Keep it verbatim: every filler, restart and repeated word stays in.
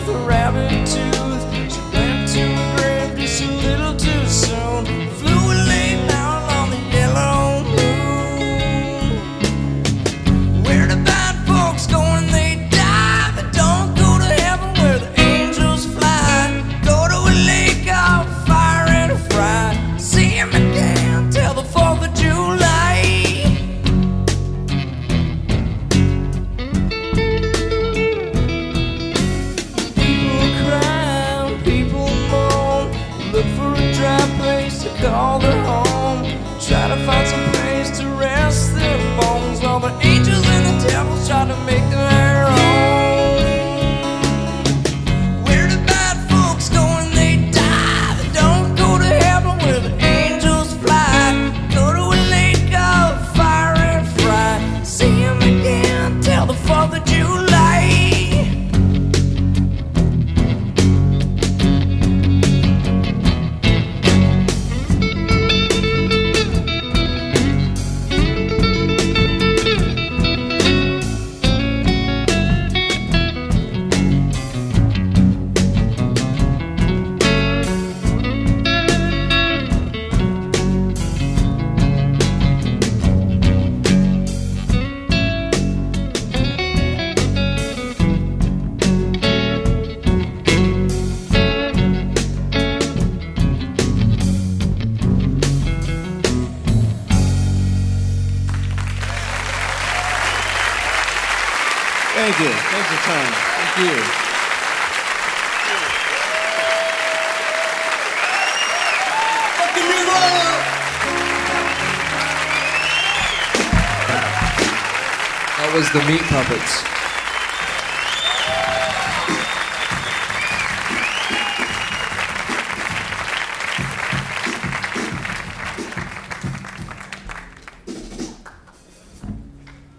with a rabbit tooth. She went to the grave just a little too soon. Flew a late down on the yellow moon. Where the bad folks go when they die? They don't go to heaven where the angels fly. Go to a lake of fire and fry. See him again till the fourth of July. People cry, people moan, look for a dry place to call their home. Try to find some place to rest their bones, while the angels and the devils try to make them their own. Where the bad folks go when they die? They don't go to heaven where the angels fly. Go to a lake of fire and fry. See him again till the fourth of July. Thank you. Thanks for time. Thank you. Fucking me roll! That was the Meat Puppets.